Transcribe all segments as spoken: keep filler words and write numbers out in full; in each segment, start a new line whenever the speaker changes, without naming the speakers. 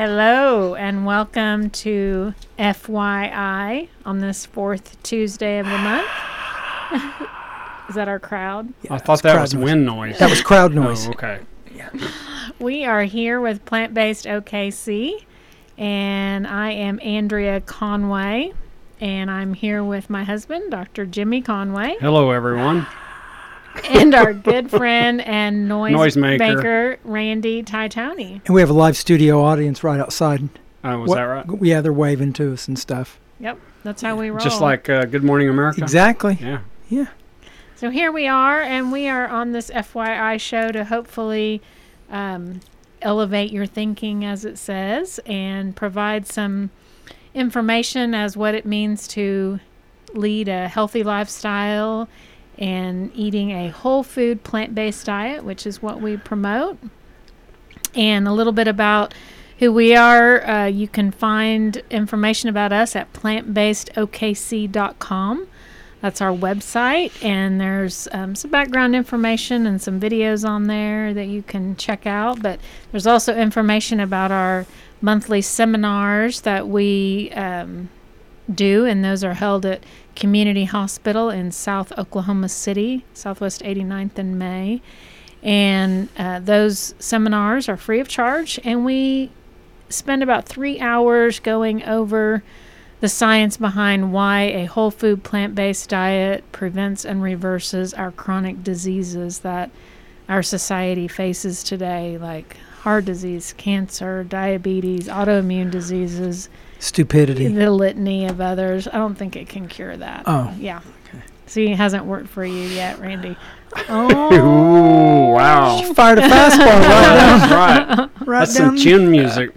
Hello, and welcome to F Y I on this fourth Tuesday of the month. Is that our crowd?
Yeah, I thought that was
noise.
wind noise.
That was crowd noise.
Oh, okay.
Yeah.
We are here with Plant-Based O K C, and I am Andrea Conway, and I'm here with my husband, Doctor Jimmy Conway.
Hello, everyone.
And our good friend and noise,
Noise maker.
maker, Randy Titone.
And we have a live studio audience right outside.
Oh, was
What-
that right?
Yeah, they're waving to us and stuff.
Yep, that's how we roll.
Just like uh, Good Morning America?
Exactly.
Yeah.
Yeah.
So here we are, and we are on this F Y I show to hopefully um, elevate your thinking, as it says, and provide some information as what it means to lead a healthy lifestyle and eating a whole food plant-based diet, which is what we promote, and a little bit about who we are. Uh, you can find information about us at plant based O K C dot com. That's our website, and there's um, some background information and some videos on there that you can check out. But there's also information about our monthly seminars that we um, do, and those are held at Community Hospital in South Oklahoma City, Southwest eighty-ninth and May. And uh, those seminars are free of charge, and we spend about three hours going over the science behind why a whole food plant-based diet prevents and reverses our chronic diseases that our society faces today, like heart disease, cancer, diabetes, autoimmune diseases,
Stupidity.
the litany of others. I don't think it can cure that.
Oh.
Yeah.
Okay.
See, it hasn't worked for you yet, Randy.
Ooh,
Oh.
wow.
Fired a fastball right down.
That's right.
Right
That's
down.
some chin music.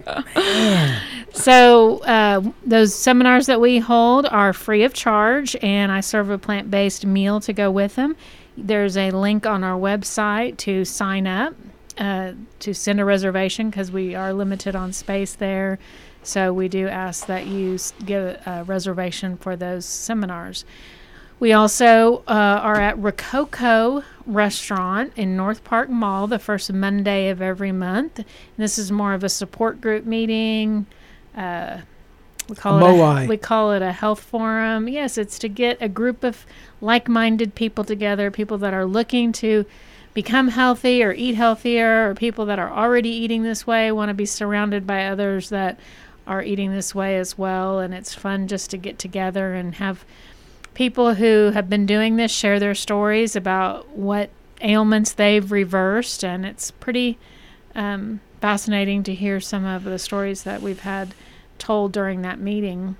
So uh, those seminars that we hold are free of charge, and I serve a plant-based meal to go with them. There's a link on our website to sign up, uh, to send a reservation, because we are limited on space there. So we do ask that you s- give a reservation for those seminars. We also uh, are at Rococo Restaurant in North Park Mall the first Monday of every month. And this is more of a support group meeting. Uh, we call
A
it
moai.
a, we call it a health forum. Yes, it's to get a group of like-minded people together, people that are looking to become healthy or eat healthier, or people that are already eating this way, want to be surrounded by others that are eating this way as well. And it's fun just to get together and have people who have been doing this share their stories about what ailments they've reversed, and it's pretty um, fascinating to hear some of the stories that we've had told during that meeting.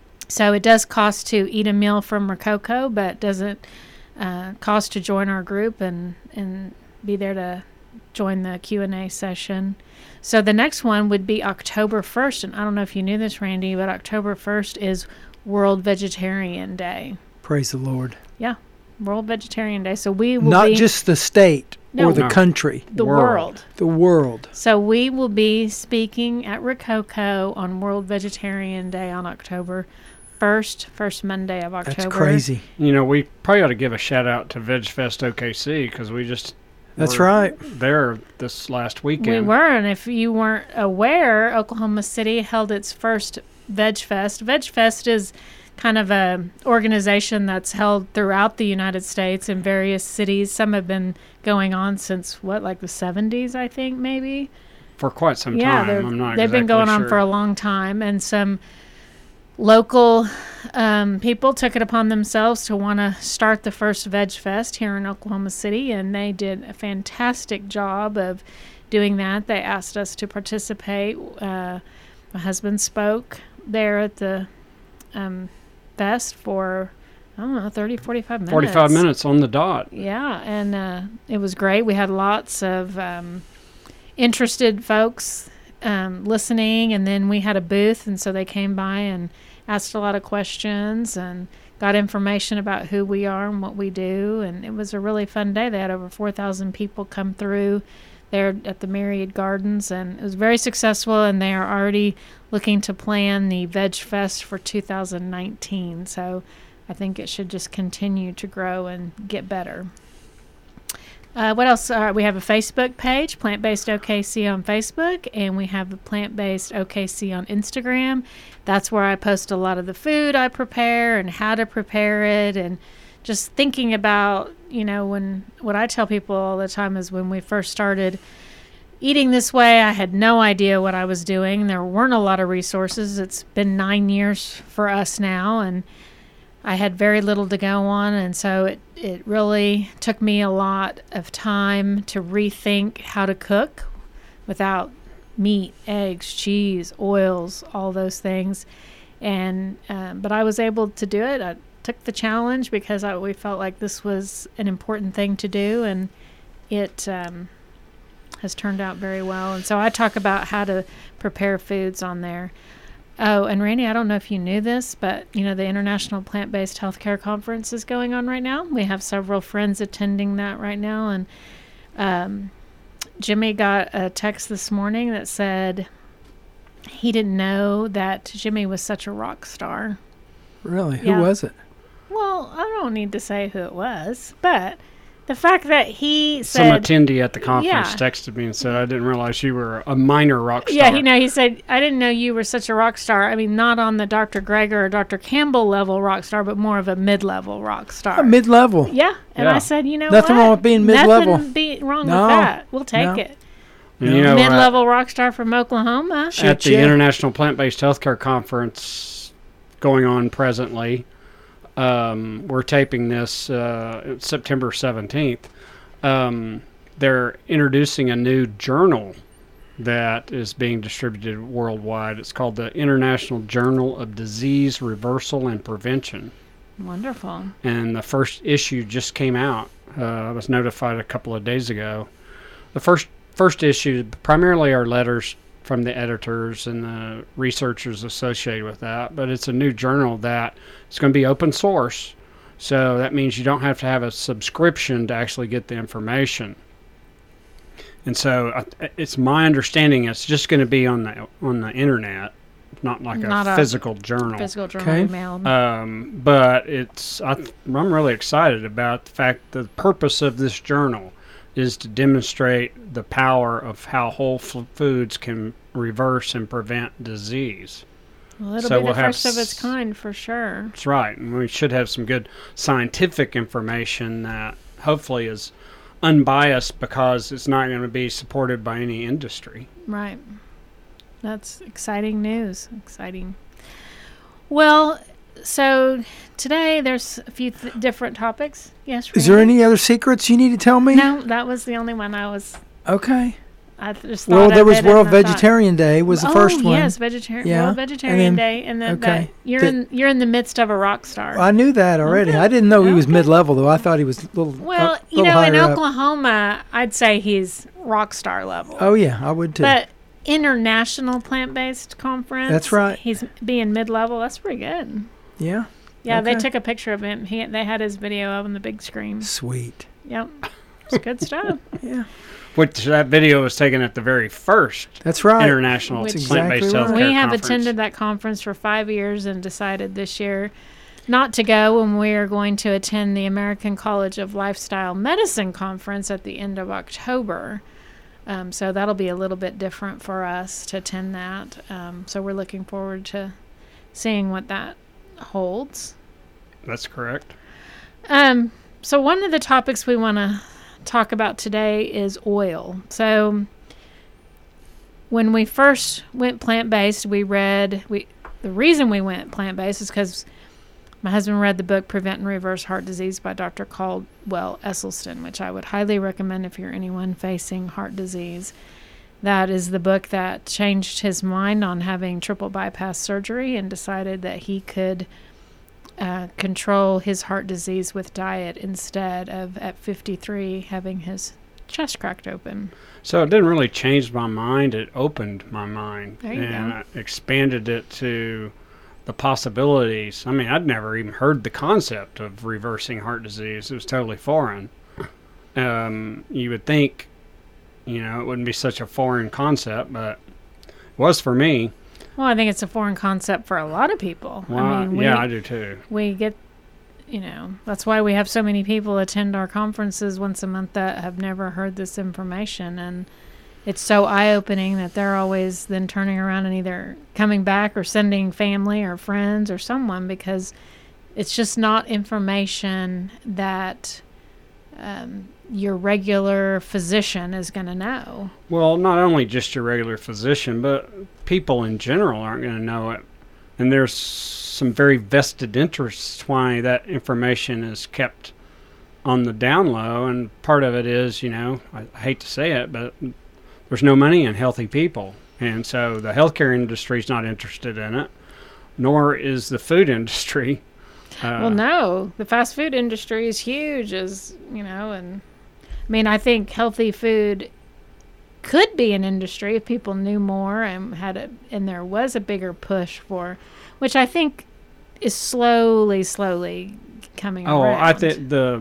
So it does cost to eat a meal from Rococo, but doesn't uh, cost to join our group and, and be there to join the Q and A session. So the next one would be October first, and I don't know if you knew this, Randy, but October first is World Vegetarian Day.
Praise the Lord.
Yeah, World Vegetarian Day. So we will
Not
be
just the state
No.
or the
No.
country,
the
world.
world.
the world.
So we will be speaking at Rococo on World Vegetarian Day on October first, first Monday of October.
That's crazy.
You know, we probably ought to give a shout out to VegFest O K C because we just
That's
were
right.
there this last weekend.
We were, and if you weren't aware, Oklahoma City held its first Veg Fest. Veg Fest is kind of a organization that's held throughout the United States in various cities. Some have been going on since, what, like the seventies, I think, maybe?
For quite some
Yeah,
time.
they're-
I'm not
they've been
exactly
going on
sure.
for a long time, and some local um, people took it upon themselves to want to start the first Veg Fest here in Oklahoma City, and they did a fantastic job of doing that. They asked us to participate. Uh, my husband spoke there at the um, fest for, I don't know, thirty, forty-five minutes.
forty-five minutes on the dot.
Yeah, and uh, it was great. We had lots of um, interested folks um, listening, and then we had a booth, and so they came by and asked a lot of questions and got information about who we are and what we do, and it was a really fun day. They had over four thousand people come through there at the Myriad Gardens, and it was very successful, and they are already looking to plan the Veg Fest for two thousand nineteen, so I think it should just continue to grow and get better. Uh, what else? Uh, we have a Facebook page, Plant Based O K C on Facebook, and we have the Plant Based O K C on Instagram. That's where I post a lot of the food I prepare and how to prepare it, and just thinking about, you know, when what I tell people all the time is when we first started eating this way, I had no idea what I was doing. There weren't a lot of resources. It's been nine years for us now, and I had very little to go on, and so it, it really took me a lot of time to rethink how to cook without meat, eggs, cheese, oils, all those things. And um, but I was able to do it. I took the challenge because I, we felt like this was an important thing to do, and it um, has turned out very well. And so I talk about how to prepare foods on there. Oh, and Randy, I don't know if you knew this, but, you know, the International Plant-Based Healthcare Conference is going on right now. We have several friends attending that right now. And um, Jimmy got a text this morning that said he didn't know that Jimmy was such a rock star.
Really?
Yeah.
Who was it?
Well, I don't need to say who it was, but the fact that he
Some
said...
attendee at the conference
Yeah.
texted me and said, I didn't realize you were a minor rock star.
Yeah, you know, he said, I didn't know you were such a rock star. I mean, not on the Doctor Greger or Doctor Campbell level rock star, but more of a mid-level rock star.
A mid-level.
Yeah, and
Yeah.
I said, you know
Nothing
what?
wrong with being mid-level.
Nothing be wrong
No.
with that. We'll take
No.
it.
And, you know,
Mid-level rock star from Oklahoma.
Shit,
at the
yeah.
International Plant-Based Healthcare Conference going on presently, um, we're taping this uh, September seventeenth. Um, they're introducing a new journal that is being distributed worldwide. It's called the International Journal of Disease Reversal and Prevention.
Wonderful.
And the first issue just came out. Uh, I was notified a couple of days ago. The first first issue primarily are letters from the editors and the researchers associated with that, but it's a new journal that is going to be open source. So that means you don't have to have a subscription to actually get the information. And so uh, it's my understanding it's just going to be on the on the internet, not like
Not
a,
a
physical journal.
Physical journal
Okay.
emailed.
Um, but it's I th- I'm really excited about the fact that the purpose of this journal is to demonstrate the power of how whole f- foods can reverse and prevent disease.
well, it'll
so
be
we'll
the
have
first of its
s-
kind for sure.
That's right, and we should have some good scientific information that hopefully is unbiased because it's not going to be supported by any industry.
Right. That's exciting news. Exciting. Well, so today there's a few th- different topics. Yes,
Is there
Randy?
any other secrets you need to tell me?
No, that was the only one I was...
Okay.
I just thought
Well, there
of
was
it
World
and I thought-
Vegetarian Day was the
oh,
first one.
yes, vegetarian
Yeah.
World Vegetarian
And then-
Day, and then
okay.
that you're
The-
in you're in the midst of a rock star.
I knew that already.
Okay.
I didn't know he was
Okay.
mid-level, though. I thought he was a little,
well,
a
you
little
know, in
higher up.
Oklahoma, I'd say he's rock star level.
Oh, yeah, I would too.
But international plant-based conference.
That's right.
He's being mid-level. That's pretty good.
yeah.
Yeah, they
Okay.
took a picture of him. He they had his video up on the big screen.
Sweet.
Yep, it's good stuff.
Yeah.
Which that video was taken at the very first
That's right.
International
Which-
Plant-Based
Exactly right.
Healthcare
We have
Conference.
attended that conference for five years and decided this year not to go, and we are going to attend the American College of Lifestyle Medicine conference at the end of October. Um, so that'll be a little bit different for us to attend that. Um, so we're looking forward to seeing what that holds.
That's correct.
Um, so one of the topics we want to talk about today is oil. So when we first went plant-based, we read we the reason we went plant-based is because my husband read the book Prevent and Reverse Heart Disease by Doctor Caldwell Esselstyn, which I would highly recommend if you're anyone facing heart disease. That is the book that changed his mind on having triple bypass surgery and decided that he could uh, control his heart disease with diet instead of at fifty-three having his chest cracked open.
So it didn't really change my mind. It opened my mind
There you
and
go.
I expanded it to the possibilities. I mean, I'd never even heard the concept of reversing heart disease. It was totally foreign. Um, you would think, you know, it wouldn't be such a foreign concept, but it was for me.
Well, I think it's a foreign concept for a lot of people.
Well,
I mean, we,
yeah, I do too.
we get you know, that's why we have so many people attend our conferences once a month that have never heard this information. And it's so eye-opening that they're always then turning around and either coming back or sending family or friends or someone, because it's just not information that um, your regular physician is going to know.
Well, not only just your regular physician, but people in general aren't going to know it. And there's some very vested interests why that information is kept on the down low. And part of it is, you know, I, I hate to say it, but there's no money in healthy people. And so the healthcare industry is not interested in it, nor is the food industry. Uh,
well, no, the fast food industry is huge, as you know, and I mean, I think healthy food could be an industry if people knew more and had a, and there was a bigger push for, which I think is slowly, slowly coming
oh,
around.
I think the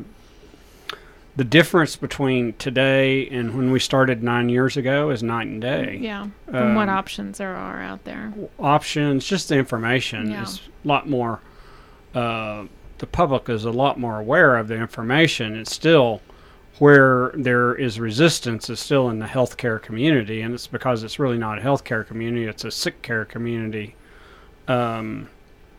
the difference between today and when we started nine years ago is night and day.
Yeah, from um, what
Um,
options there are out there.
Options, just the information
Yeah.
is a lot more. Uh, the public is a lot more aware of the information. It's still where there is resistance is still in the healthcare community, and it's because it's really not a healthcare community; it's a sick care community. Um,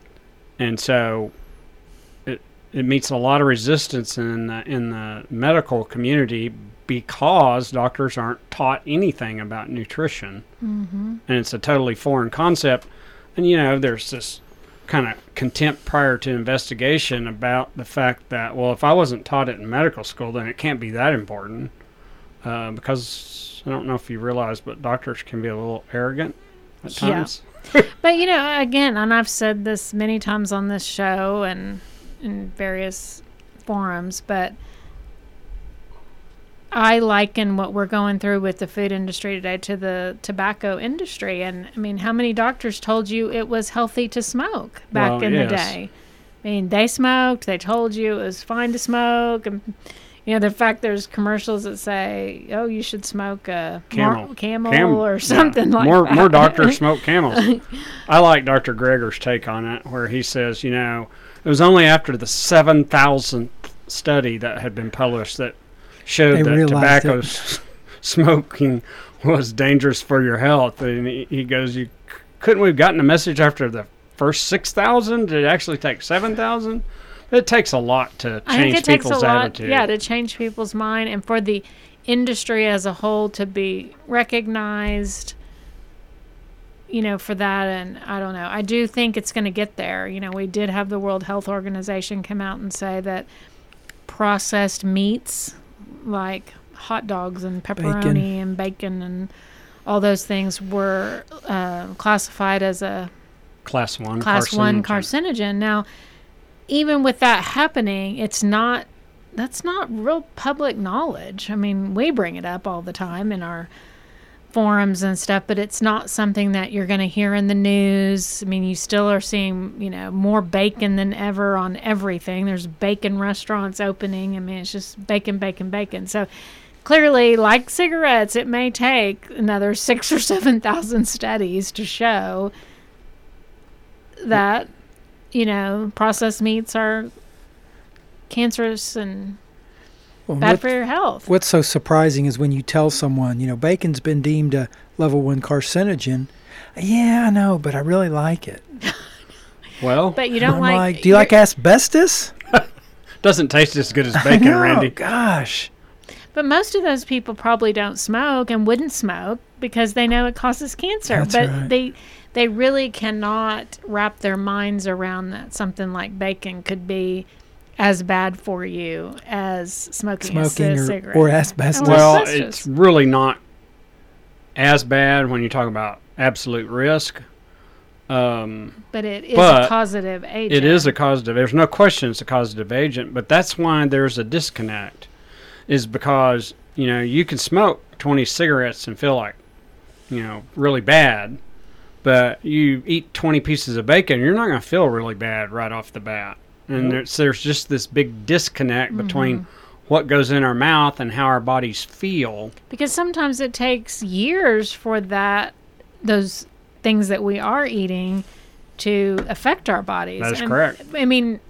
and so it it meets a lot of resistance in the, in the medical community because doctors aren't taught anything about nutrition,
Mm-hmm.
and it's a totally foreign concept. And you know, there's this kind of contempt prior to investigation about the fact that, well, if I wasn't taught it in medical school, then it can't be that important. Uh, because I don't know if you realize, but doctors can be a little arrogant at
Yeah.
times.
But, you know, again, and I've said this many times on this show and in various forums, but I liken what we're going through with the food industry today to the tobacco industry. And, I mean, how many doctors told you it was healthy to smoke back
Well,
in
yes.
the day? I mean, they smoked. They told you it was fine to smoke. And, you know, the fact there's commercials that say, oh, you should smoke a
Camel.
Mar- camel
Cam-
or
yeah.
something like
more,
that.
More doctors smoke camels. I like Doctor Greger's take on it, where he says, you know, it was only after the seven thousandth study that had been published that showed
They
that
realized
tobacco
it.
s- smoking was dangerous for your health. And he, he goes, you c- couldn't we have gotten a message after the first six thousand? Did it actually take seven thousand? It takes a lot to
I think
change
it takes a
people's
lot,
attitude.
yeah, to change people's mind and for the industry as a whole to be recognized, you know, for that. And I don't know. I do think it's going to get there. You know, we did have the World Health Organization come out and say that processed meats like hot dogs and pepperoni
Bacon.
and bacon and all those things were uh, classified as a
Class one
class one
carcinogen.
carcinogen. Now, even with that happening, it's not, that's not real public knowledge. I mean, we bring it up all the time in our forums and stuff, but it's not something that you're going to hear in the news. I mean, you still are seeing, you know, more bacon than ever on everything. There's bacon restaurants opening. I mean, it's just bacon, bacon, bacon. So clearly, like cigarettes, it may take another six or seven thousand studies to show that, you know, processed meats are cancerous and
Well,
bad
what-
for your health.
What's so surprising is when you tell someone, you know, bacon's been deemed a level one carcinogen. Yeah, I know, but I really like it.
Well,
But you don't
I'm
like,
like, do you like
you're-
asbestos?
doesn't taste as good as bacon,
I know,
Randy.
Gosh.
But most of those people probably don't smoke and wouldn't smoke because they know it causes cancer.
That's
but
right.
they they really cannot wrap their minds around that something like bacon could be as bad for you as smoking,
Smoking
a c-
or-
cigarette.
or asbestos.
Or
Well,
asbestos.
it's really not as bad when you talk about absolute risk. Um,
but it is
but
a causative agent.
it is a causative. There's no question it's a causative agent, but that's why there's a disconnect. Is because, you know, you can smoke twenty cigarettes and feel like, you know, really bad, but you eat twenty pieces of bacon, you're not going to feel really bad right off the bat. And
Nope.
there's, there's just this big disconnect between what goes in our mouth and how our bodies feel.
Because sometimes it takes years for that those things that we are eating to affect our bodies.
That is
And,
correct.
I mean,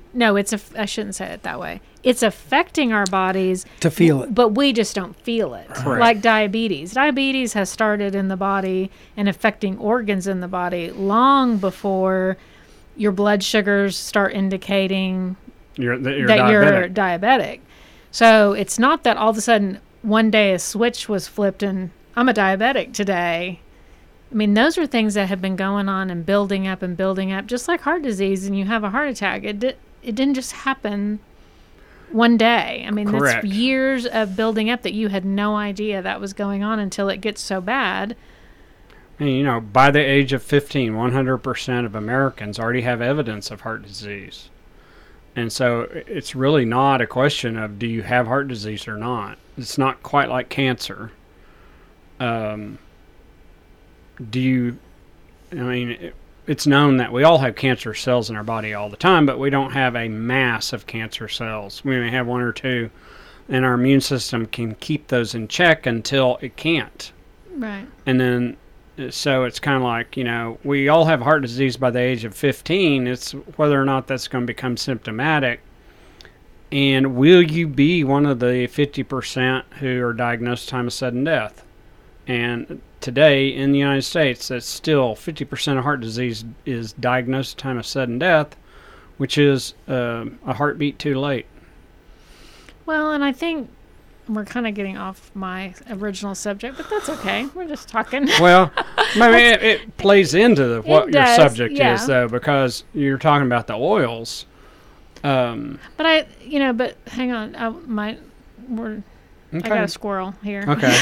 no, it's a, I shouldn't say it that way. It's affecting our bodies
to feel it.
But we just don't feel it.
Correct.
Like diabetes. Diabetes has started in the body and affecting organs in the body long before your blood sugars start indicating
You're, that you're
that
diabetic.
you're diabetic. So it's not that all of a sudden one day a switch was flipped and I'm a diabetic today. I mean, those are things that have been going on and building up and building up, just like heart disease, and you have a heart attack. It, di- it didn't just happen one day. I mean,
Correct.
that's years of building up that you had no idea that was going on until it gets so bad.
And, you know, by the age of fifteen, one hundred percent of Americans already have evidence of heart disease. And so it's really not a question of do you have heart disease or not. It's not quite like cancer. Um, do you, I mean, it, it's known that we all have cancer cells in our body all the time, but we don't have a mass of cancer cells. We may have one or two, and our immune system can keep those in check until it can't.
Right.
And then, so it's kind of like, you know, we all have heart disease by the age of fifteen. It's whether or not that's going to become symptomatic. And will you be one of the fifty percent who are diagnosed time of sudden death? And today in the United States, that's still fifty percent of heart disease is diagnosed time of sudden death, which is uh, a heartbeat too late.
Well, and I think we're kind of getting off my original subject, but that's okay. We're just talking.
Well, I mean, it, it plays into the, what
It
your
does,
subject
yeah.
is, though, because you're talking about the oils. Um,
But I, you know, but hang on. I might, we're, I
okay.
got a squirrel here.
Okay.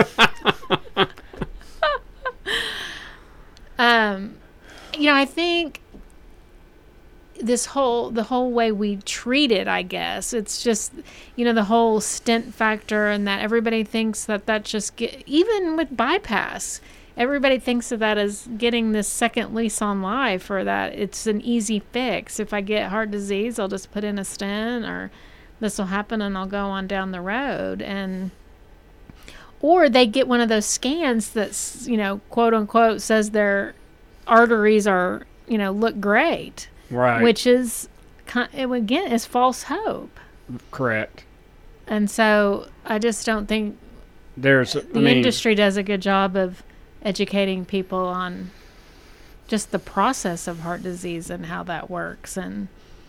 Um, you know, I think this whole, the whole way we treat it, I guess, it's just, you know, the whole stent factor and that everybody thinks that that just get, even with bypass, everybody thinks of that as getting this second lease on life, or that it's an easy fix. If I get heart disease, I'll just put in a stent, or this will happen and I'll go on down the road. And or they get one of those scans that's, you know, quote unquote, says their arteries are, you know, look great.
Right.
Which is, it, again, is false hope.
Correct.
And so I just don't think
There's, I
the
mean,
industry does a good job of educating people on just the process of heart disease and how that works. And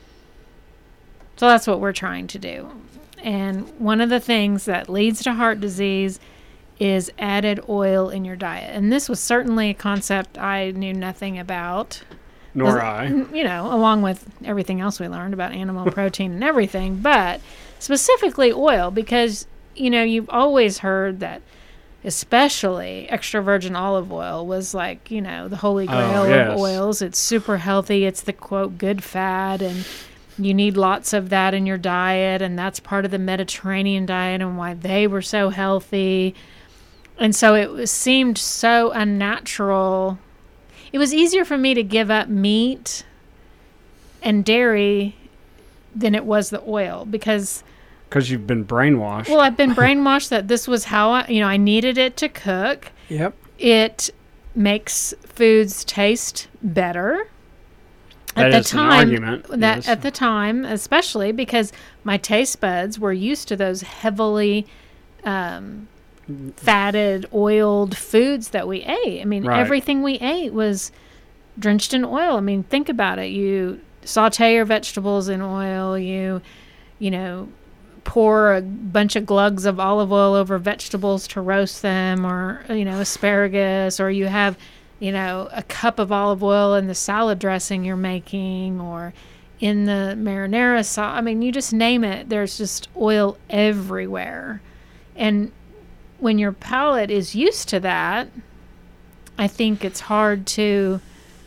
so that's what we're trying to do. And one of the things that leads to heart disease is added oil in your diet. And this was certainly a concept I knew nothing about.
nor I.
You know, along with everything else we learned about animal protein and everything, but specifically oil, because, you know, you've always heard that especially extra virgin olive oil was like, you know, the holy grail
Oh, yes.
of oils. It's super healthy. It's the, quote, good fat, and you need lots of that in your diet, and that's part of the Mediterranean diet and why they were so healthy. And so it was, seemed so unnatural. It was easier for me to give up meat and dairy than it was the oil, because
Because you've been brainwashed.
well, I've been brainwashed that this was how I, you know, I needed it to cook.
Yep.
It makes foods taste better.
That
at the
is an
time,
argument,
that
yes.
at the time, especially because my taste buds were used to those heavily um, fatted, oiled foods that we ate. I mean,
Right.
everything we ate was drenched in oil. I mean, think about it. You saute your vegetables in oil. You, you know, pour a bunch of glugs of olive oil over vegetables to roast them, or, you know, asparagus, or you have, you know, a cup of olive oil in the salad dressing you're making, or in the marinara sauce. I mean, you just name it. There's just oil everywhere. And when your palate is used to that, I think it's hard to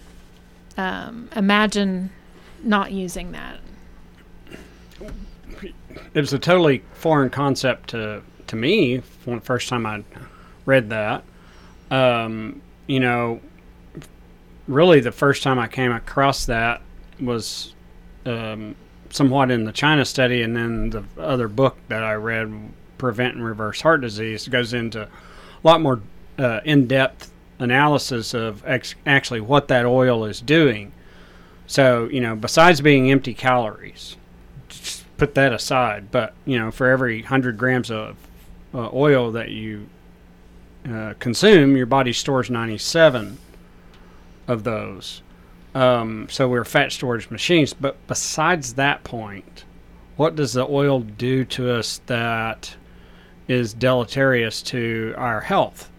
um, imagine not using that.
It was a totally foreign concept to to me when the first time I read that. Um, you know, really the first time I came across that was um, somewhat in the China study, and then the other book that I read, Prevent and Reverse Heart Disease, goes into a lot more uh, in-depth analysis of ex- actually what that oil is doing. So, you know, besides being empty calories, just put that aside. But, you know, for every one hundred grams of uh, oil that you uh, consume, your body stores ninety-seven of those. Um, so we're fat storage machines. But besides that point, what does the oil do to us that is deleterious to our health?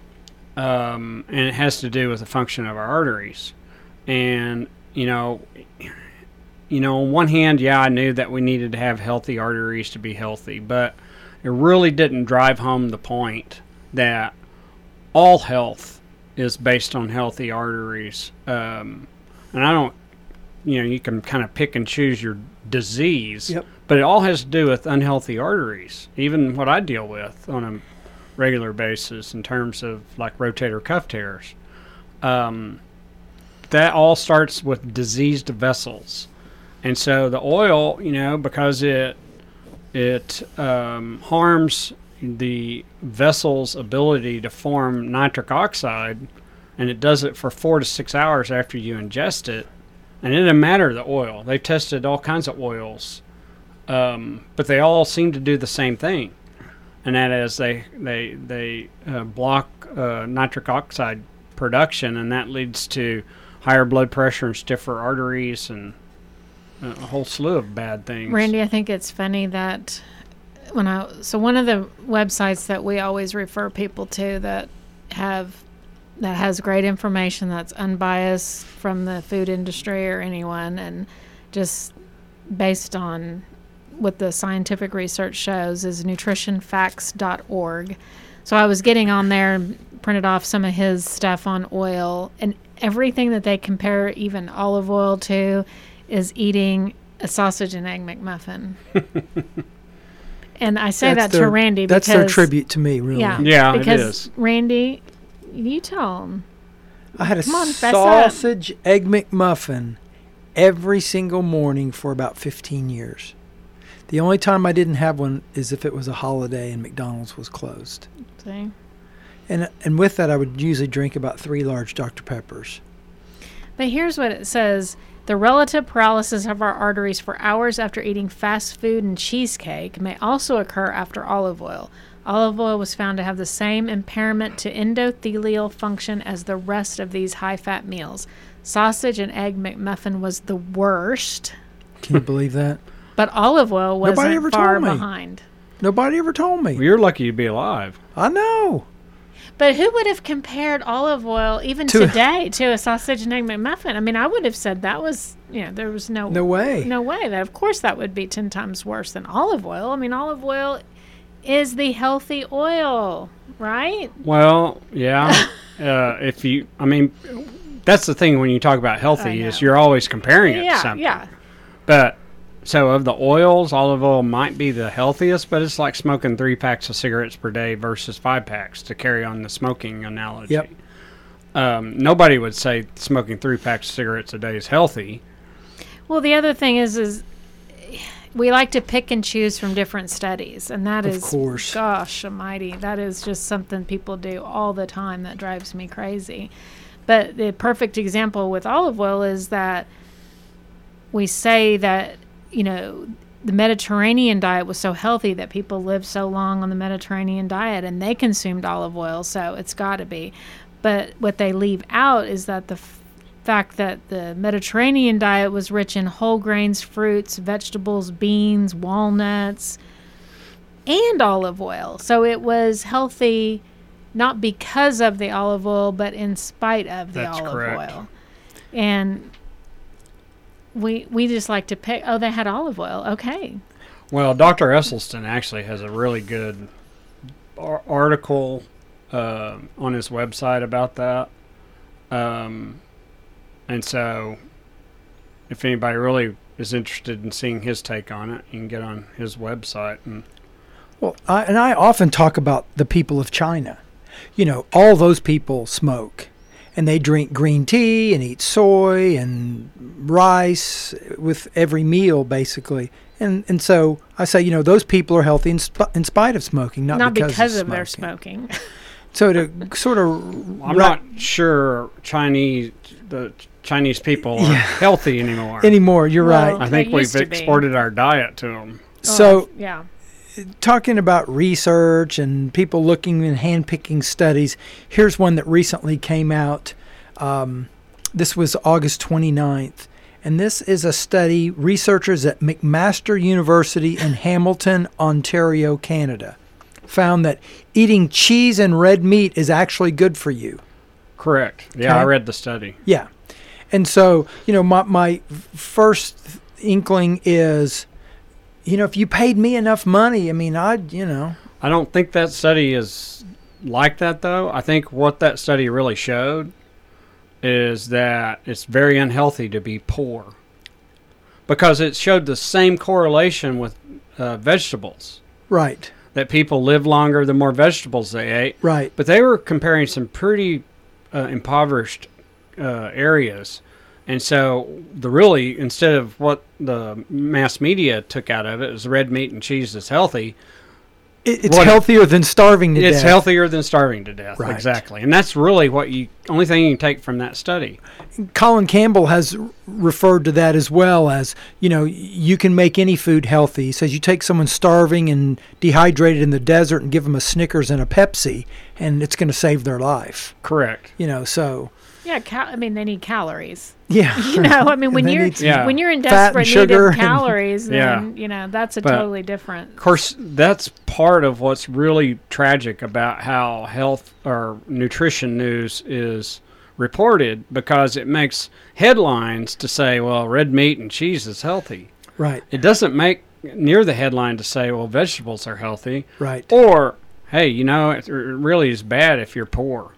Um, and it has to do with the function of our arteries. And You know, you know, on one hand, yeah, I knew that we needed to have healthy arteries to be healthy, but it really didn't drive home the point that all health is based on healthy arteries. Um, and I don't, you know, you can kind of pick and choose your disease,
Yep.
but it all has to do with unhealthy arteries. Even what I deal with on a regular basis in terms of like rotator cuff tears. Um, That all starts with diseased vessels. And so the oil, you know, because it it um, harms the vessel's ability to form nitric oxide, and it does it for four to six hours after you ingest it. And it doesn't matter the oil. They've tested all kinds of oils, um, but they all seem to do the same thing. And that is they, they, they uh, block uh, nitric oxide production, and that leads to higher blood pressure and stiffer arteries and a whole slew of bad things.
Randy, I think it's funny that when I so one of the websites that we always refer people to that have that has great information that's unbiased from the food industry or anyone, and just based on what the scientific research shows, is nutrition facts dot org. So I was getting on there and printed off some of his stuff on oil, and everything that they compare even olive oil to is eating a sausage and egg McMuffin. And I say
That's
that
their-
to Randy because...
That's their tribute to me, really.
Yeah,
Yeah, it
because
is.
Randy, you tell him.
I had a
Come on, fess up.
sausage egg McMuffin every single morning for about fifteen years. The only time I didn't have one is if it was a holiday and McDonald's was closed.
See?
And and with that, I would usually drink about three large Doctor Peppers.
But here's what it says. The relative paralysis of our arteries for hours after eating fast food and cheesecake may also occur after olive oil. Olive oil was found to have the same impairment to endothelial function as the rest of these high-fat meals. Sausage and egg McMuffin was the worst,
Can you believe that?
but olive oil
Nobody
wasn't
ever
far
told me.
behind.
Nobody ever told
Well,
me.
you're lucky to be alive.
I know.
But who would have compared olive oil even
To-
today to a sausage and egg McMuffin? I mean, I would have said that was, you know, there was no
No way.
no way that of course that would be ten times worse than olive oil. I mean, olive oil is the healthy oil, right?
Well, yeah. uh, if you, I mean, that's the thing when you talk about healthy
I
is
know.
you're always comparing it to
Yeah,
something.
yeah.
But so of the oils, olive oil might be the healthiest, but it's like smoking three packs of cigarettes per day versus five packs, to carry on the smoking analogy.
Yep.
Um, nobody would say smoking three packs of cigarettes a day is healthy.
Well, the other thing is, is we like to pick and choose from different studies, and that
Of
is,
course.
gosh almighty, that is just something people do all the time that drives me crazy. But the perfect example with olive oil is that we say that, you know, the Mediterranean diet was so healthy that people lived so long on the Mediterranean diet, and they consumed olive oil, so it's got to be. But what they leave out is that the f- fact that the Mediterranean diet was rich in whole grains, fruits, vegetables, beans, walnuts, and olive oil. So it was healthy not because of the olive oil, but in spite of the
That's
olive
correct.
oil. And we we just like to pick, oh, they had olive oil. Okay.
Well, Doctor Esselstyn actually has a really good ar- article uh, on his website about that. Um, and so if anybody really is interested in seeing his take on it, you can get on his website. And
Well, I, and I often talk about the people of China. You know, all those people smoke, and they drink green tea and eat soy and rice with every meal, basically. And and so I say, you know, those people are healthy in, sp- in spite of smoking, not,
Not
because,
because,
of,
of their
smoking.
smoking.
So to sort of
I'm
wrap-
not sure Chinese, the Chinese people are
Yeah.
healthy anymore.
anymore. You're
Well,
right.
I think
They
we've
used to be.
exported our diet to them.
So,
yeah.
talking about research and people looking and handpicking studies, here's one that recently came out. Um, this was August twenty-ninth. And this is a study, researchers at McMaster University in Hamilton, Ontario, Canada, found that eating cheese and red meat is actually good for you.
Correct. Yeah,
Okay.
I read the study.
Yeah. And so, you know, my, my first inkling is, you know, if you paid me enough money, I mean, I'd, you know.
I don't think that study is like that, though. I think what that study really showed is that it's very unhealthy to be poor, because it showed the same correlation with uh, vegetables,
Right,
that people live longer the more vegetables they ate.
right.
But they were comparing some pretty uh, impoverished uh, areas. And so the really, instead of what the mass media took out of it, is red meat and cheese is healthy.
It, it's
What-
healthier than starving to
It's
death.
healthier than starving to death.
Right.
Exactly. And that's really what you, only thing you can take from that study.
Colin Campbell has r- referred to that as well as, you know, you can make any food healthy. He says you take someone starving and dehydrated in the desert and give them a Snickers and a Pepsi, and it's going to save their life.
Correct.
You know, so
Yeah, cal- I mean, they need calories.
yeah.
You know, I mean, when
They
you're
need some
Yeah.
when you're in
fat and
desperate need
sugar
of
and-
calories, then
Yeah.
you know that's a
But-
totally different.
Of course, that's part of what's really tragic about how health or nutrition news is reported, because it makes headlines to say, well, red meat and cheese is healthy.
Right,
It doesn't make near the headline to say, well, vegetables are healthy.
right.
Or, hey, you know, it really is bad if you're poor.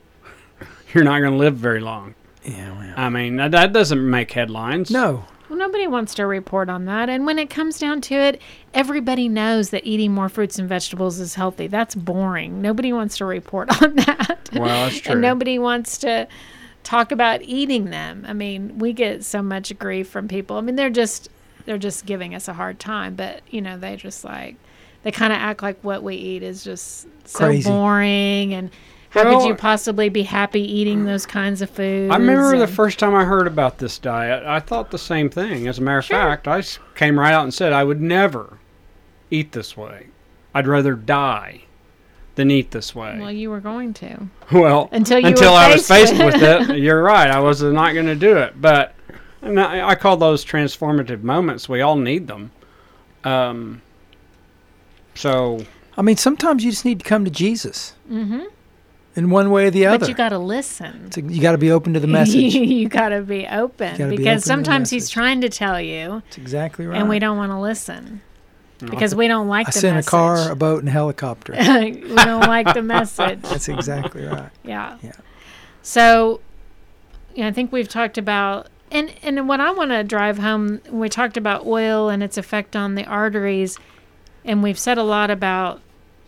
You're not going to live very long.
Yeah, well.
I mean, that, that doesn't make headlines.
No.
Well, nobody wants to report on that. And when it comes down to it, everybody knows that eating more fruits and vegetables is healthy. That's boring. Nobody wants to report on that.
Well, that's true.
And nobody wants to talk about eating them. I mean, we get so much grief from people. I mean, they're just they're just giving us a hard time, but you know, they just like they kind of act like what we eat is just so
Crazy.
boring, and how
Well,
could you possibly be happy eating those kinds of foods?
I remember the
and-
first time I heard about this diet, I thought the same thing. As a matter of
Sure.
fact, I s- came right out and said I would never eat this way. I'd rather die than eat this way.
Well, you were going to.
Well,
Until you
until
were
I was
faced
faced
with
with it, you're right. I was not going to do it. But and I, I call those transformative moments. We all need them. Um, so,
I mean, sometimes you just need to come to Jesus
Mm-hmm.
in one way or the other.
But you got to listen.
So you got to be open to the message.
you got to be open
You gotta be open to
because
the
sometimes he's
message.
trying to tell you,
That's exactly right.
and we don't want to listen because we don't like
I
the
sent
message.
a car, a boat, and a helicopter.
we don't like the message.
That's exactly right.
Yeah.
Yeah.
So, yeah, I think we've talked about, and and what I want to drive home, we talked about oil and its effect on the arteries, and we've said a lot about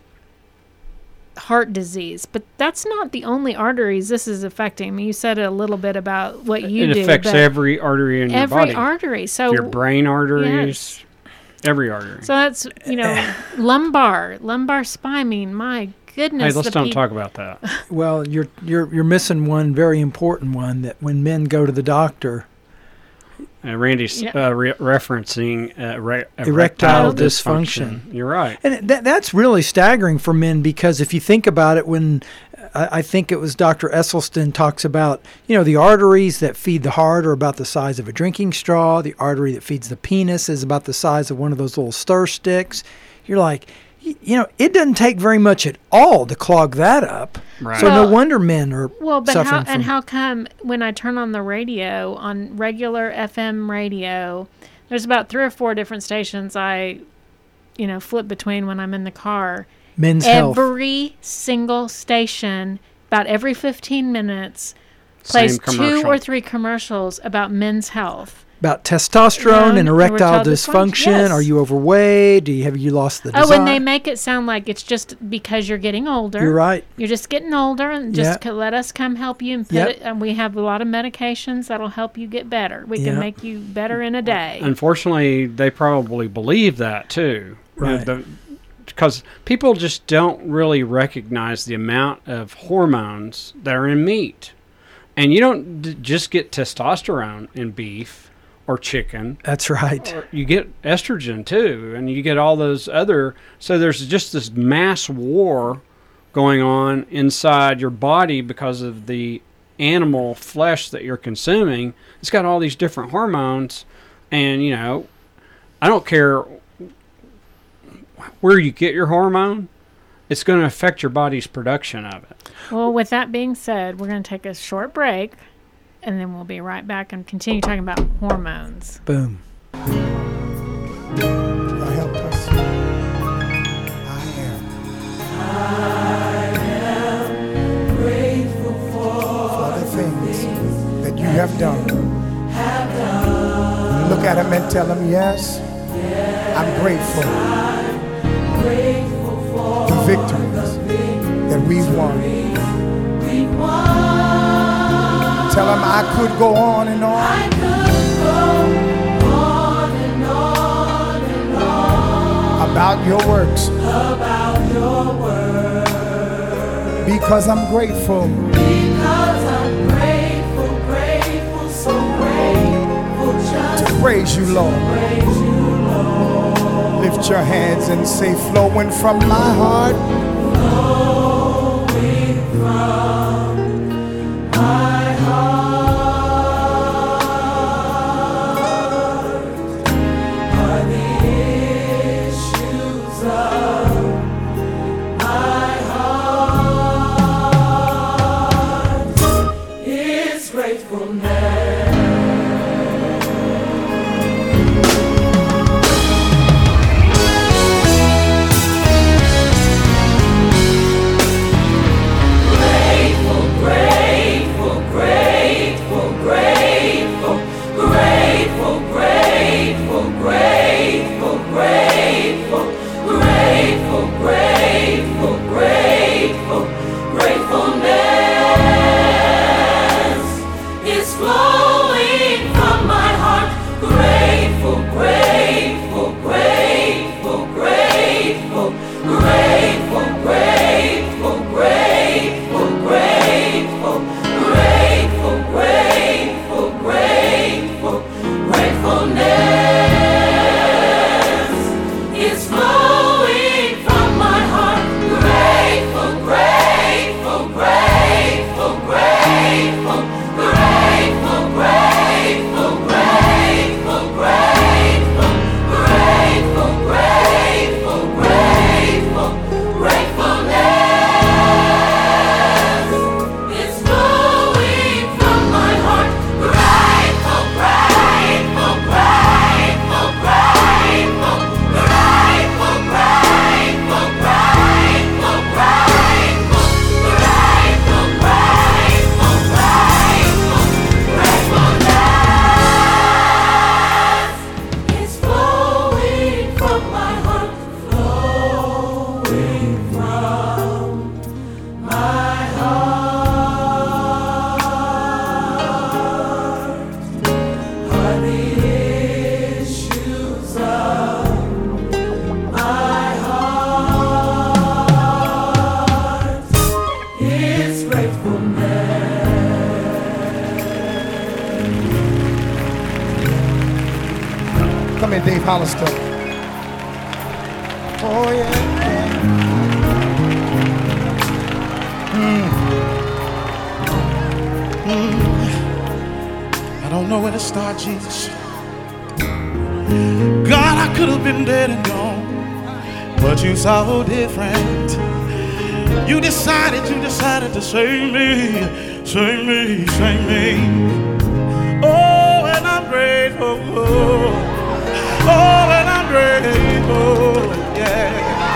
heart disease, but that's not the only arteries this is affecting. I mean, you said a little bit about what you
it
do.
affects
but
every artery in your
every
body.
artery. So
Your brain arteries,
yes.
every artery.
So that's, you know, lumbar, lumbar spine. I mean, my goodness.
Hey, let's
the
don't
pe-
talk about that.
Well, you're you're you're missing one very important one, that when men go to the doctor,
Uh, Randy's
Yeah.
uh, re- referencing uh, re-
Erectile
dysfunction. You're right.
and that that's really staggering for men, because if you think about it, when I, I think it was Doctor Esselstyn talks about, you know, the arteries that feed the heart are about the size of a drinking straw. The artery that feeds the penis is about the size of one of those little stir sticks. You're like, y- you know, it doesn't take very much at all to clog that up.
Right.
So
Well-
no wonder men are
Well, but
suffering
how
from.
and how come when I turn on the radio, on regular F M radio, there's about three or four different stations I, you know, flip between when I'm in the car.
men's health.
Every single station, about every fifteen minutes, plays
Same
two
commercial.
or three commercials about men's health.
About testosterone
Yeah,
and erectile
erectile dysfunction,
dysfunction.
yes.
Are you overweight? Do you have you lost the
Oh,
desire?
and they make it sound like it's just because you're getting older.
You're right.
You're just getting older, and just
Yeah.
c- let us come help you and put
Yep.
it. And we have a lot of medications that'll help you get better. We
Yeah.
can make you better in a day.
Unfortunately, they probably believe that too.
Right.
Because people just don't really recognize the amount of hormones that are in meat. And you don't d- just get testosterone in beef or chicken.
That's right.
Or you get estrogen too, and you get all those other. So there's just this mass war going on inside your body because of the animal flesh that you're consuming. It's got all these different hormones, and you know, I don't care where you get your hormone, it's going to affect your body's production of it.
Well, with that being said, we're going to take a short break, and then we'll be right back and continue talking about hormones.
Boom.
God help us. I am. I am grateful for, for the things that you have done. Have done. Look at him and tell him, yes, yes I'm grateful. I'm grateful for the victories that we've won. We've won. Tell him I could go on and on. I could go on and on and on about your works. About your works. Because I'm grateful. Because I'm grateful, grateful, so grateful just to praise you, Lord. Praise you, Lord. Lift your hands and say, flowing from my heart. Flowing from my heart. Come in, Dave Hollister. Oh, yeah. yeah. Mm. Mm. I don't know where to start, Jesus. God, I could have been dead and gone, but you saw different. You decided, you decided to save me, save me, save me. Oh, and I'm grateful. Oh, and I'm grateful, yeah.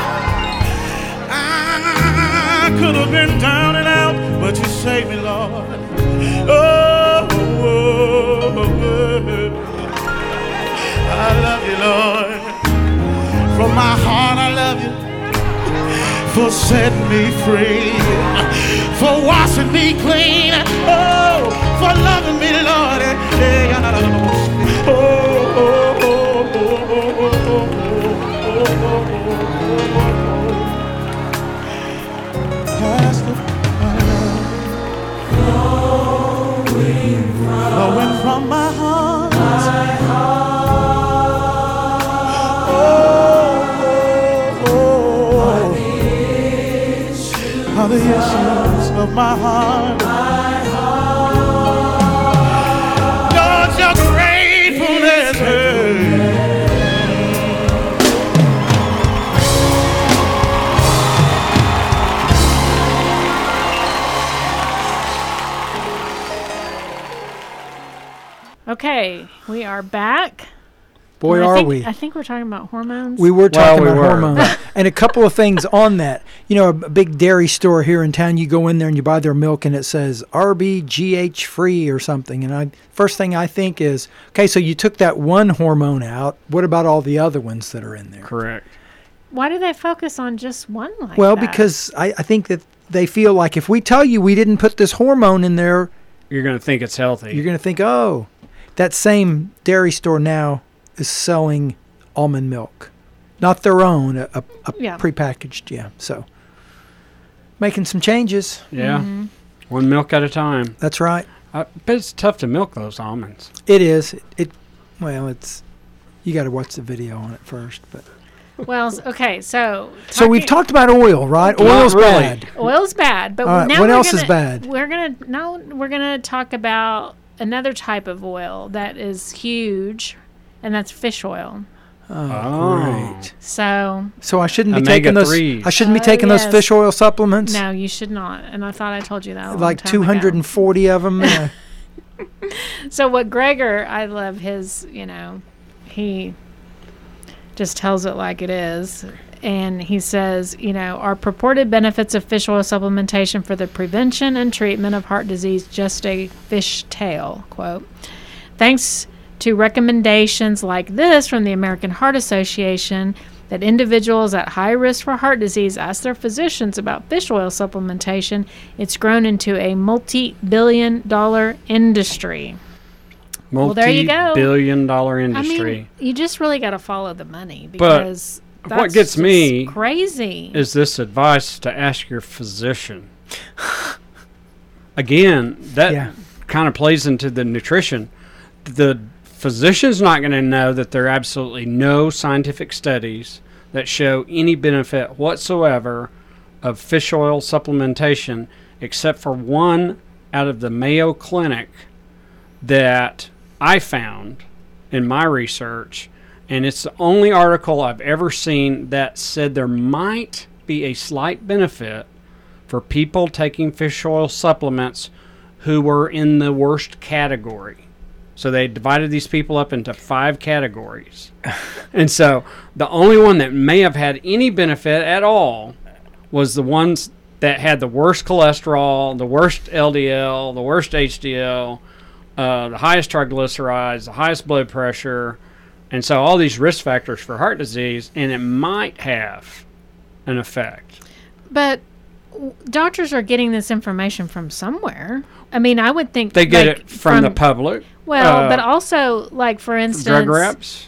I could have been down and out, but you saved me, Lord. Oh, oh, oh, I love you, Lord. From my heart, I love you. For setting me free, for washing me clean, oh, for loving me, Lord. Oh, oh, oh, oh, oh, oh, oh, oh. That's the love. from my heart. Are the issues of my heart. Lord, your gratefulness.
Okay, we are back.
Boy,
And I
are
think,
we.
I think we're talking about hormones.
We were
Well,
talking
we
about
were.
hormones. And a couple of things on that. You know, a big dairy store here in town, you go in there and you buy their milk and it says R B G H free or something. And I first thing I think is, okay, so you took that one hormone out. What about all the other ones that are in there?
Correct.
Why do they focus on just one like
Well,
that?
because I, I think that they feel like if we tell you we didn't put this hormone in there,
You're going to think it's healthy.
you're going to think, oh, that same dairy store now is selling almond milk. Not their own, a, a, a
Yeah.
prepackaged, yeah. So making some changes.
yeah.
Mm-hmm.
One milk at a time.
That's right.
I bet it's tough to milk those almonds.
It is. It, it well, it's you got to watch the video on it first, but
well, s- okay, so
so we've
talking-
talked about oil, right?
Not
Oil's
really.
bad.
Oil's bad, but
All right,
now
what
we're
else is
gonna-
bad?
We're gonna now we're gonna talk about another type of oil that is huge, and that's fish oil.
Oh,
Oh.
great.
So
So I shouldn't be
Omega
taking those.
threes.
I shouldn't be
Oh,
taking those
yes.
fish oil supplements.
no, you should not. And I thought I told you that a long
Like
time
two hundred
ago.
forty of them. Uh,
So what Gregor, I love his, you know, he just tells it like it is. And he says, you know, are purported benefits of fish oil supplementation for the prevention and treatment of heart disease just a fish tale, quote. Thanks to recommendations like this from the American Heart Association, that individuals at high risk for heart disease ask their physicians about fish oil supplementation, it's grown into a multi-billion dollar industry. Well, there you go.
Multi-billion dollar
I
industry.
mean, you just really got to follow the money
But
because
what
that's
gets
just
me
crazy.
is this advice to ask your physician. Again, that
Yeah.
kind of plays into the nutrition. The physician's not going to know that there are absolutely no scientific studies that show any benefit whatsoever of fish oil supplementation, except for one out of the Mayo Clinic that I found in my research. And it's the only article I've ever seen that said there might be a slight benefit for people taking fish oil supplements who were in the worst category. So they divided these people up into five categories. And so the only one that may have had any benefit at all was the ones that had the worst cholesterol, the worst L D L, the worst H D L, uh, the highest triglycerides, the highest blood pressure. And so all these risk factors for heart disease, and it might have an effect.
But w- doctors are getting this information from somewhere. I mean, I would think
They get
like,
it from, the public.
Well,
uh,
but also, like for instance,
drug reps.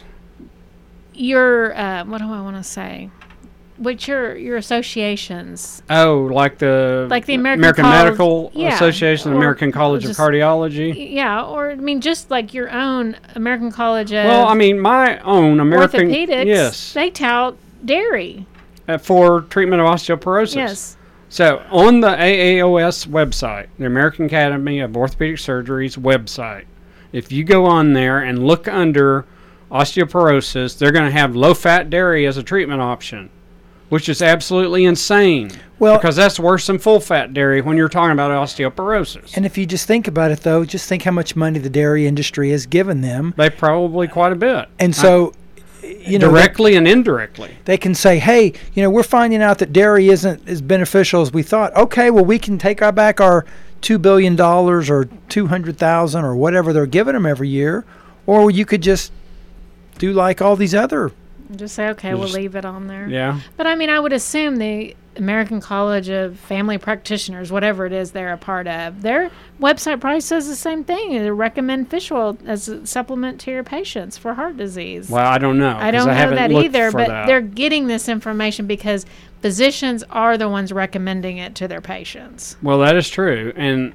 your uh, what do I want to say? Which your your associations,
Oh, like the
Like the American College-
Medical
yeah,
Association,
or
American College
just-
of Cardiology.
yeah, or I mean, just like your own American College of
Well, I mean, my own American,
Orthopedics,
yes,
they tout dairy.
uh, for treatment of osteoporosis.
Yes.
So on the A A O S website, the American Academy of Orthopedic Surgery's website, if you go on there and look under osteoporosis, they're going to have low-fat dairy as a treatment option, which is absolutely insane.
Well-
because that's worse than full-fat dairy when you're talking about osteoporosis.
and if you just think about it, though, just think how much money the dairy industry has given them.
They probably quite a bit.
And so, you know, they,
directly and indirectly.
they can say, hey, you know, we're finding out that dairy isn't as beneficial as we thought. Okay, well, we can take our back our two billion dollars or two hundred thousand dollars or whatever they're giving them every year. Or you could just do like all these other.
Just say, okay, we'll
Just-
leave it on there.
Yeah.
But I mean, I would assume the American College of Family Practitioners, whatever it is they're a part of, their website probably says the same thing. They recommend fish oil as a supplement to your patients for heart disease.
Well, I don't know.
I
'cause
don't know
haven't
that
looked
either,
for
but
that.
they're getting this information because physicians are the ones recommending it to their patients.
Well, that is true. And,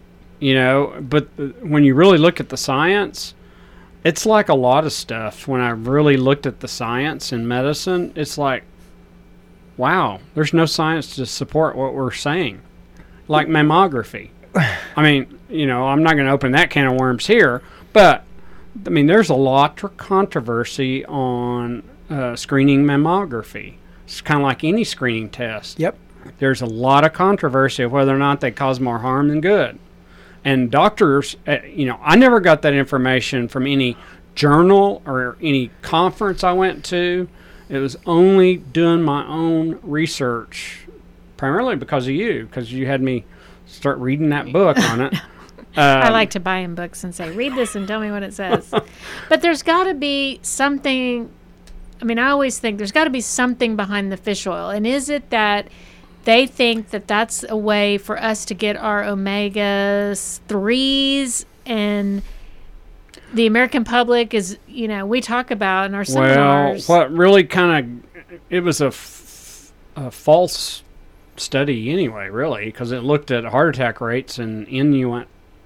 You know, but when you really look at the science, it's like a lot of stuff. When I really looked at the science in medicine, it's like, wow, there's no science to support what we're saying. Like mammography. I mean, you know, I'm not going to open that can of worms here, but, I mean, there's a lot of controversy on uh, screening mammography. It's kind of like any screening test.
Yep.
There's a lot of controversy of whether or not they cause more harm than good. And doctors, uh, you know, I never got that information from any journal or any conference I went to. It was only doing my own research, primarily because of you, because you had me start reading that book on it. Um,
I like to buy him books and say, read this and tell me what it says. But there's got to be something. I mean, I always think there's got to be something behind the fish oil. And is it that they think that that's a way for us to get our omega threes, and the American public is, you know, we talk about in our seminars.
Well, what really kind of, it was a, f- a false study anyway, really, because it looked at heart attack rates in Inuit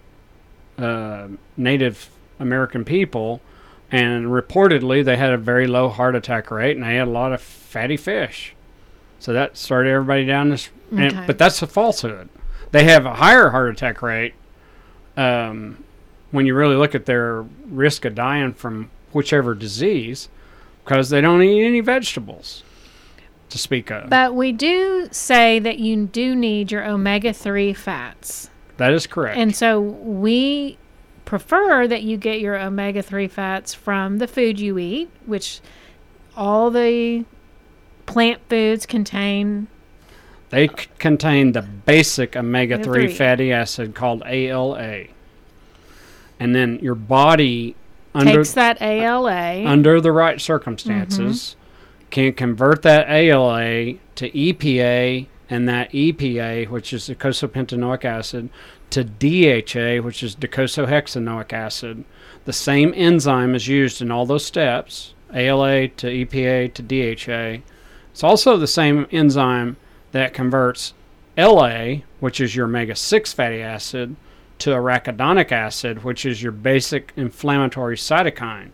uh, Native American people, and reportedly they had a very low heart attack rate, and they had a lot of fatty fish. So that started everybody down this,
Okay.
and, but that's a falsehood. They have a higher heart attack rate um, when you really look at their risk of dying from whichever disease, because they don't eat any vegetables to speak of.
But we do say that you do need your omega three fats.
That is correct.
And so we prefer that you get your omega three fats from the food you eat, which all the plant foods contain.
They c- contain the basic omega three
three.
fatty acid called A L A. And then your body, under,
Takes that A L A.
under the right circumstances, mm-hmm. can convert that A L A to E P A, and that E P A, which is docosapentaenoic acid, to D H A, which is docosahexaenoic acid. The same enzyme is used in all those steps, A L A to E P A to D H A. It's also the same enzyme that converts L A, which is your omega six fatty acid, to arachidonic acid, which is your basic inflammatory cytokine.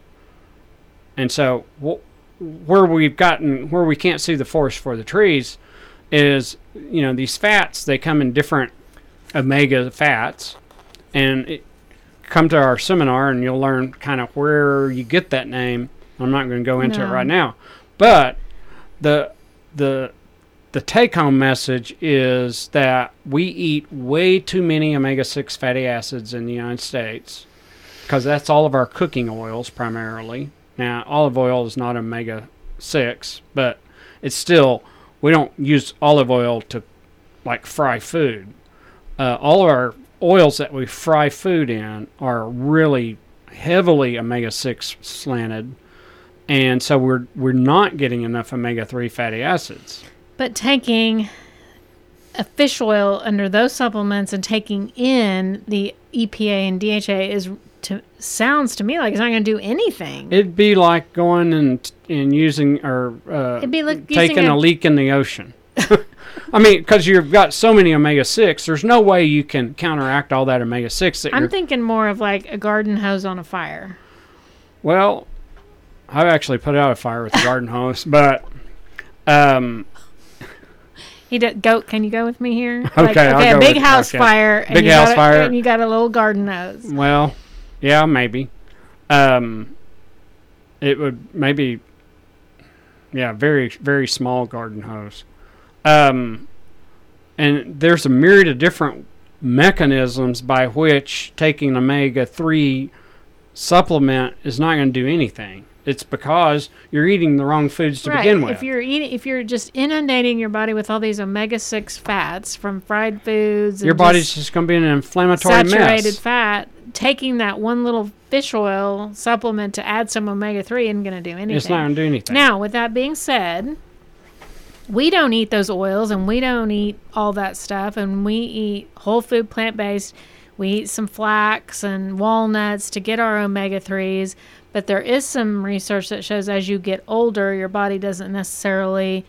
And so wh- where we've gotten, where we can't see the forest for the trees is, you know, these fats, they come in different omega fats, and it, come to our seminar and you'll learn kind of where you get that name. I'm not going to go into
No.
it right now, but the the the take-home message is that we eat way too many omega six fatty acids in the United States, because that's all of our cooking oils primarily. Now, olive oil is not omega six, but it's still, we don't use olive oil to like fry food. Uh, all of our oils that we fry food in are really heavily omega six slanted, and so we're we're not getting enough omega three fatty acids.
But taking a fish oil under those supplements and taking in the E P A and D H A is to sounds to me like it's not going to do anything.
It'd be like going and and using or uh,
It'd be like
taking
using
a,
a-
leak in the ocean. I mean, because you've got so many omega six, there's no way you can counteract all that omega six. That
I'm
you're,
thinking more of like a garden hose on a fire.
well, I've actually put out a fire with a garden hose, but um,
He did, goat, can you go with me here?
Okay,
like,
I'll
okay,
go
a big
with-
house
okay.
fire. And
Big
you
house
got a-
fire.
And you got a little garden hose.
well, yeah, maybe. Um, it would maybe, yeah, very very small garden hose. Um, and there's a myriad of different mechanisms by which taking omega three supplement is not going to do anything. It's because you're eating the wrong foods to
Right.
begin with.
If you're eating, if you're just inundating your body with all these omega six fats from fried foods, and
Your body's
just
just going to be an inflammatory
saturated
mess.
fat, taking that one little fish oil supplement to add some omega three isn't going to do anything.
It's not going to do anything.
Now, with that being said, we don't eat those oils and we don't eat all that stuff, and we eat whole food, plant-based. We eat some flax and walnuts to get our omega threes, but there is some research that shows as you get older, your body doesn't necessarily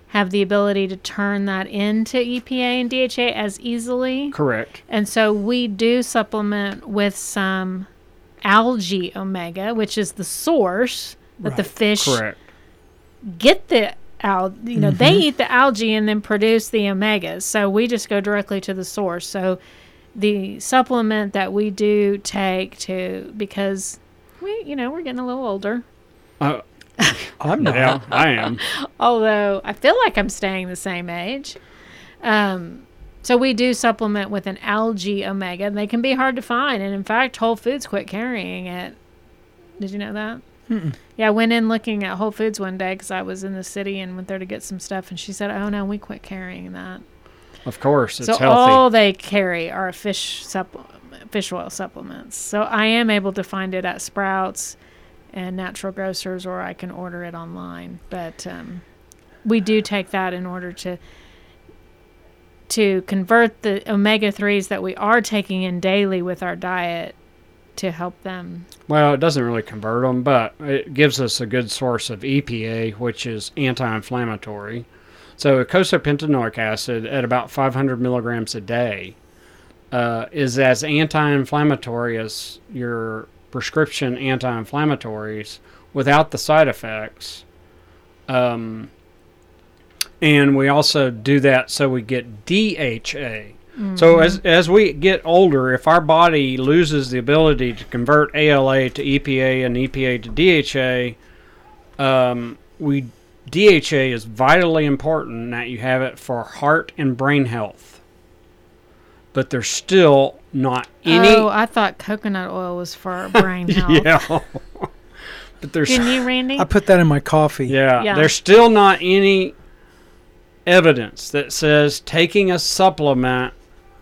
have the ability to turn that into E P A and D H A as easily.
Correct.
And so we do supplement with some algae omega, which is the source that the
Right.
fish
Correct.
get the al you know,
Mm-hmm.
they eat the algae and then produce the omegas. So we just go directly to the source. So the supplement that we do take to, because we, you know, we're getting a little older.
Uh,
I'm not.
yeah, I am.
Although I feel like I'm staying the same age. Um, so we do supplement with an algae omega. And they can be hard to find. And in fact, Whole Foods quit carrying it. Did you know that?
Mm-mm.
Yeah, I went in looking at Whole Foods one day because I was in the city and went there to get some stuff. And she said, oh, no, we quit carrying that.
Of course, it's
so
healthy.
all they carry are fish supple- fish oil supplements. So I am able to find it at Sprouts and Natural Grocers, or I can order it online. But um, we do take that in order to to convert the omega threes that we are taking in daily with our diet to help them.
Well, it doesn't really convert them, but it gives us a good source of E P A, which is anti-inflammatory. So eicosapentaenoic acid at about five hundred milligrams a day uh, is as anti-inflammatory as your prescription anti-inflammatories without the side effects. Um, and we also do that so we get D H A. Mm-hmm. So as as we get older, if our body loses the ability to convert A L A to E P A and E P A to D H A, um, we D H A is vitally important that you have it for heart and brain health. But there's still not any.
Oh, I thought coconut oil was for our brain health.
Yeah. But there's.
Didn't you, Randy?
I put that in my coffee.
Yeah,
Yeah.
There's still not any evidence that says taking a supplement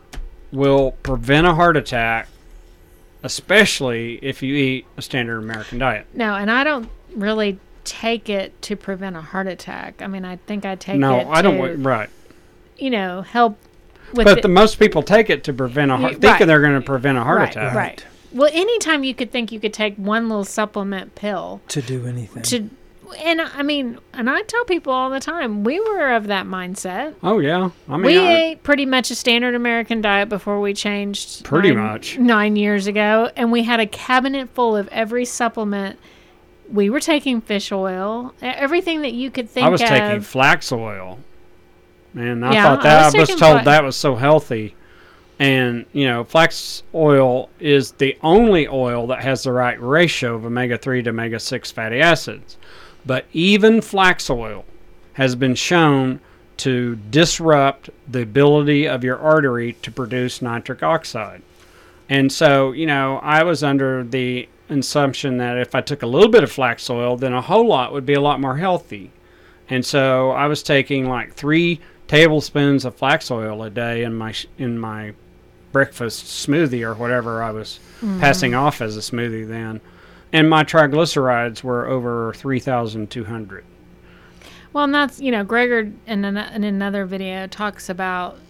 will prevent a heart attack, especially if you eat a standard American diet.
No, and I don't really take it to prevent a heart attack. I mean, I think I take
no,
it
I don't.
to,
wa- Right.
you know, help with
But
the,
the most people take it to prevent a heart,
Y-
thinking
right.
they're going to prevent a heart
right,
attack.
Right. Well, anytime you could think you could take one little supplement pill
To do anything.
to, and I mean, and I tell people all the time, we were of that mindset.
Oh yeah, I mean,
we
I,
ate pretty much a standard American diet before we changed.
Pretty
nine,
much.
nine years ago, and we had a cabinet full of every supplement. We were taking fish oil, e- everything that you could think
I was
of.
taking flax oil, and I
Yeah,
thought
I
that
was
I was
taking
told
fla-
that was so healthy. And you know, flax oil is the only oil that has the right ratio of omega three to omega six fatty acids. But even flax oil has been shown to disrupt the ability of your artery to produce nitric oxide. And so, you know, I was under the assumption that if I took a little bit of flax oil, then a whole lot would be a lot more healthy. And so I was taking like three tablespoons of flax oil a day in my in my breakfast smoothie or whatever I was
Mm-hmm.
passing off as a smoothie then. And my triglycerides were over three thousand two hundred.
Well, and that's, you know, Gregor in, an, in another video talks about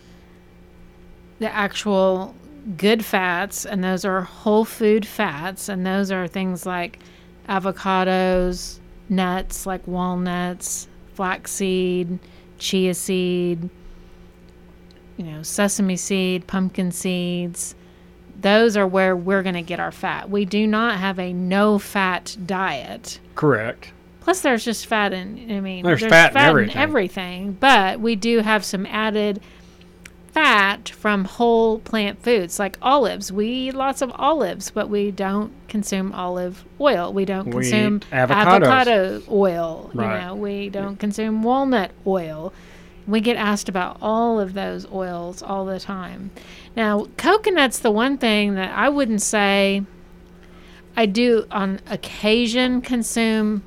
the actual good fats, and those are whole food fats, and those are things like avocados, nuts like walnuts, flaxseed, chia seed, you know, sesame seed, pumpkin seeds. Those are where we're going to get our fat. We do not have a no-fat diet.
Correct.
Plus, there's just fat in, I mean,
There's fat in
in
everything.
everything. But we do have some added fat from whole plant foods, like olives. We eat lots of olives, but we don't consume olive oil. We don't
We
consume
eat avocados.
avocado oil.
Right.
You know, we don't consume walnut oil. We get asked about all of those oils all the time. Now, coconut's the one thing that I wouldn't say I do on occasion consume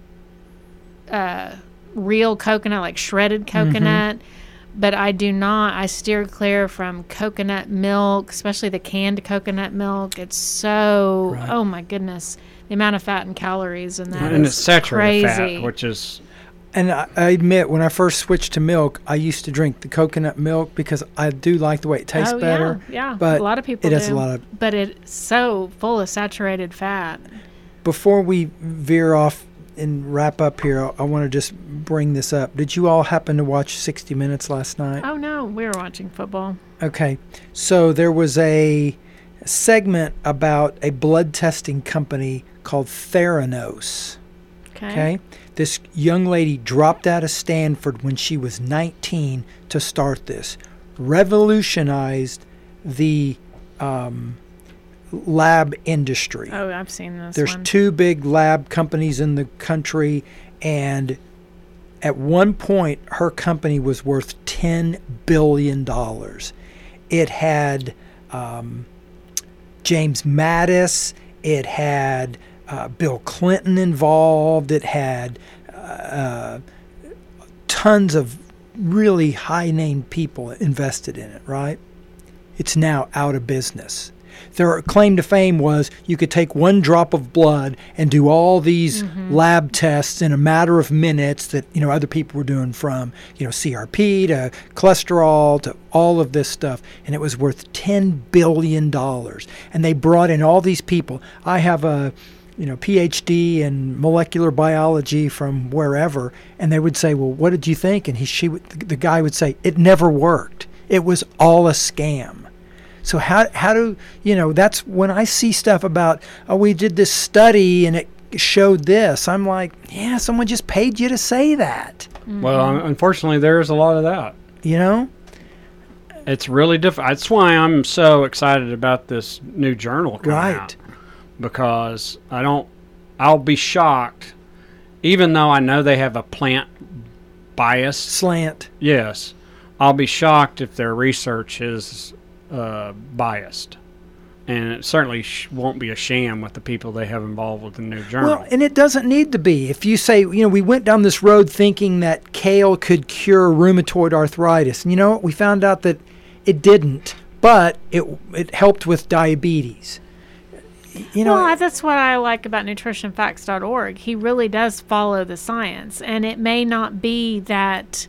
uh, real coconut, like shredded coconut, but I do not. I steer clear from coconut milk, especially the canned coconut milk. It's so,
Right.
oh my goodness, the amount of fat and calories in that
And
is
it's saturated
crazy.
fat, which is
And I, I admit, when I first switched to milk, I used to drink the coconut milk because I do like the way it tastes
oh,
better.
Yeah, yeah.
but
a lot of people
it has
do.
a lot of-
but it's so full of saturated fat.
Before we veer off and wrap up here, I, I want to just bring this up. Did you all happen to watch sixty minutes last night?
Oh, no, we were watching football.
Okay. So there was a segment about a blood testing company called Theranos.
Okay.
Okay. This young lady dropped out of Stanford when she was nineteen to start this. Revolutionized the um, lab industry.
Oh, I've seen this
There's
one.
two big lab companies in the country, and at one point, her company was worth ten billion dollars. It had um, James Mattis. It had uh, Bill Clinton involved. It had uh, tons of really high-name people invested in it, right? It's now out of business. Their claim to fame was you could take one drop of blood and do all these mm-hmm. lab tests in a matter of minutes that, you know, other people were doing, from, you know, C R P to cholesterol to all of this stuff. And it was worth ten billion dollars. And they brought in all these people. I have a, you know, P H D in molecular biology from wherever. And they would say, well, what did you think? And he, she would, the guy would say, it never worked. It was all a scam. So how how do, you know, that's when I see stuff about, oh, we did this study and it showed this. I'm like, yeah, someone just paid you to say that.
Mm-hmm.
Well, un- unfortunately, there's a lot of that.
You know?
It's really difficult. That's why I'm so excited about this new journal coming
Right.
out. Because I don't, I'll be shocked, even though I know they have a plant bias.
Slant.
Yes. I'll be shocked if their research is uh, biased. And it certainly sh- won't be a sham with the people they have involved with the new journal.
Well, and it doesn't need to be. If you say, you know, we went down this road thinking that kale could cure rheumatoid arthritis. And you know what? We found out that it didn't, but it it helped with diabetes. You know,
well, that's what I like about nutrition facts dot org. He really does follow the science, and it may not be that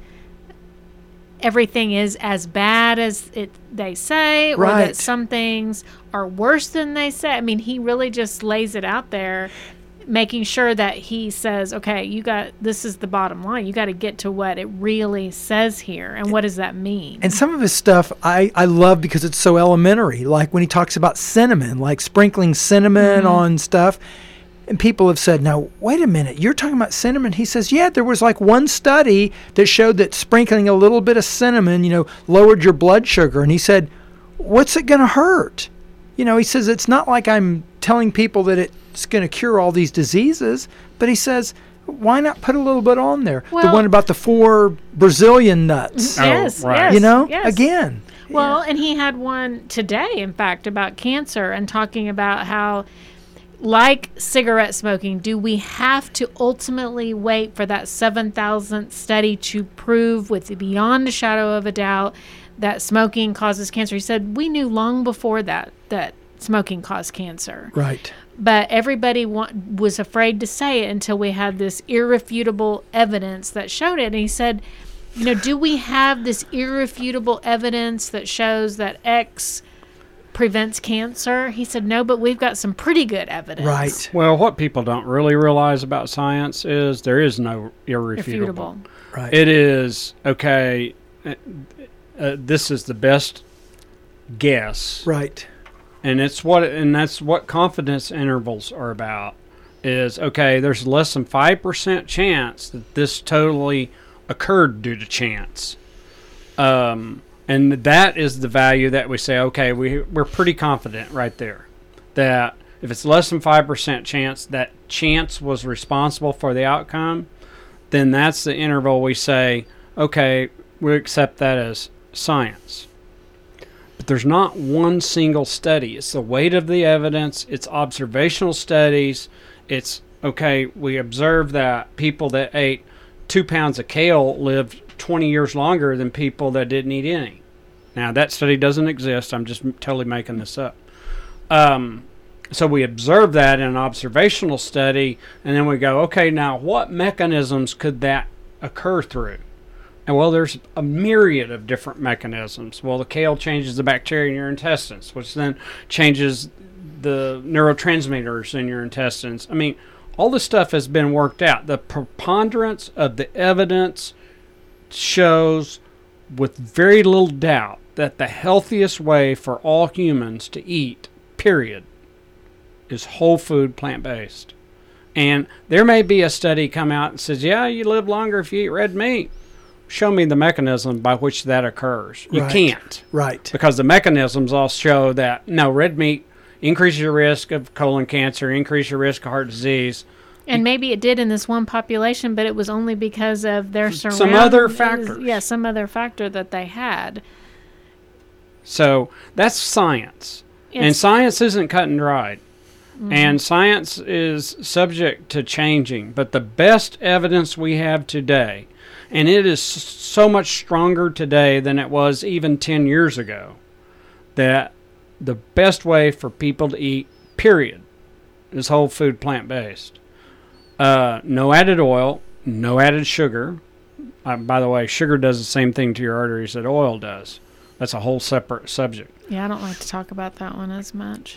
everything is as bad as it they say, or
Right.
that some things are worse than they say. I mean, he really just lays it out there, making sure that he says, okay, you got, this is the bottom line. You got to get to what it really says here. And what does that mean?
And some of his stuff I, I love because it's so elementary. Like when he talks about cinnamon, like sprinkling cinnamon
Mm-hmm.
on stuff. And people have said, now, wait a minute, you're talking about cinnamon? He says, yeah, there was like one study that showed that sprinkling a little bit of cinnamon, you know, lowered your blood sugar. And he said, what's it going to hurt? You know, he says, it's not like I'm telling people that it's going to cure all these diseases. But he says, why not put a little bit on there? The
Well-
one about the four Brazilian nuts.
Oh,
yes,
right.
yes,
You know,
yes.
again.
Well, and he had one today, in fact, about cancer, and talking about how, like cigarette smoking, do we have to ultimately wait for that seven thousandth study to prove with beyond a shadow of a doubt that smoking causes cancer? He said, we knew long before that that smoking caused cancer.
Right.
But everybody wa- was afraid to say it until we had this irrefutable evidence that showed it. And he said, you know, do we have this irrefutable evidence that shows that X prevents cancer? He said, no, but we've got some pretty good evidence.
Right.
Well, what people don't really realize about science is there is no irrefutable.
Irrefutable.
Right.
It is, okay, uh, uh, this is the best guess.
Right.
And it's what, and that's what confidence intervals are about. Is, okay, there's less than five percent chance that this totally occurred due to chance. Um, and that is the value that we say, okay, we, we're pretty confident right there that if it's less than five percent chance that chance was responsible for the outcome, then that's the interval we say, okay, we accept that as science. But there's not one single study. It's the weight of the evidence. It's observational studies. It's, okay, we observed that people that ate two pounds of kale lived twenty years longer than people that didn't eat any. Now, that study doesn't exist. I'm just totally making this up. Um, so we observe that in an observational study, and then we go, okay, now what mechanisms could that occur through? And well, there's a myriad of different mechanisms. Well, the kale changes the bacteria in your intestines, which then changes the neurotransmitters in your intestines. I mean, All this stuff has been worked out. The preponderance of the evidence shows with very little doubt that the healthiest way for all humans to eat, period, is whole food, plant-based. And there may be a study come out and says, yeah, you live longer if you eat red meat. Show me the mechanism by which that occurs. You
Right.
can't.
Right.
Because the mechanisms all show that, no, red meat increases your risk of colon cancer, increase your risk of heart disease.
And maybe it did in this one population, but it was only because of their surroundings.
Some other factors.
Yeah, some other factor that they had.
So that's science. and
It's-
science isn't cut and dried.
Mhm.
And science is subject to changing. But the best evidence we have today, and it is s- so much stronger today than it was even ten years ago, that the best way for people to eat, period, is whole food, plant-based. Uh, no added oil, no added sugar. Uh, by the way, sugar does the same thing to your arteries that oil does. That's a whole separate subject.
Yeah, I don't like to talk about that one as much.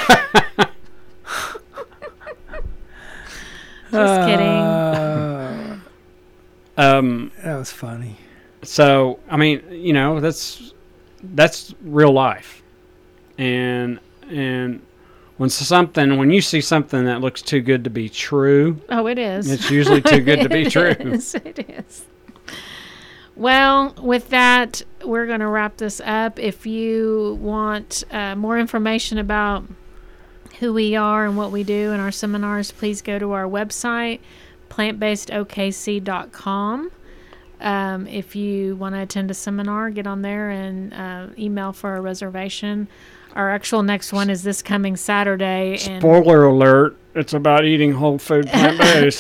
Just kidding.
Uh,
Um,
that was funny.
so, I mean, you know, that's that's real life. And and when something, when you see something that looks too good to be true,
Oh, it is.
it's usually too good to be
It
true.
is, it is. Well, with that, we're going to wrap this up. If you want uh, more information about who we are and what we do in our seminars, please go to our website, plant based O K C dot com. Um, if you want to attend a seminar, get on there and uh, email for a reservation. Our actual next one is this coming Saturday. And
Spoiler alert, it's about eating whole food, plant-based.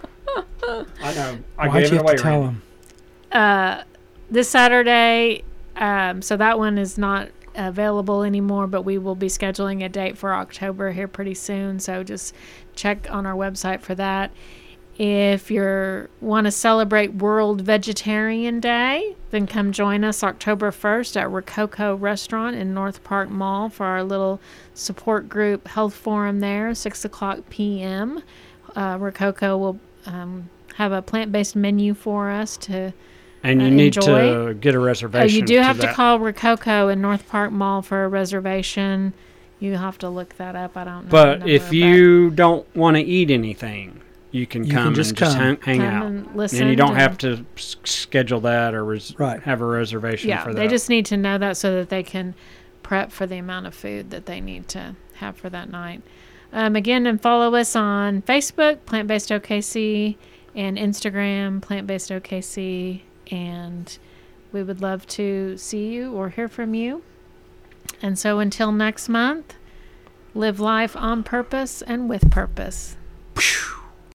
I know. I
Why'd
gave
you
it
have
away,
to tell
Randy.
him?
uh, this Saturday, um, so that one is not available anymore, but we will be scheduling a date for October here pretty soon. So just check on our website for that. If you want to celebrate World Vegetarian Day, then come join us October first at Rococo Restaurant in North Park Mall for our little support group health forum there, six o'clock p.m. Uh, Rococo will um, have a plant-based menu for us to
And you
uh,
need
enjoy.
to get a
Oh,
reservation.
you do have to
that.
call Rococo in North Park Mall for a reservation. You have to look that up. I don't know. the
But
number,
if you don't want to eat anything, you can
You
come
can just
and just
come.
hang, hang
come
out.
and listen
And you don't
to-
have to s- schedule that or res-
Right.
have a reservation
Yeah,
for that.
they just need to know that so that they can prep for the amount of food that they need to have for that night. Um, again, and follow us on Facebook, Plant Based O K C, and Instagram, Plant Based O K C, and we would love to see you or hear from you. And so until next month, live life on purpose and with purpose.
Phew.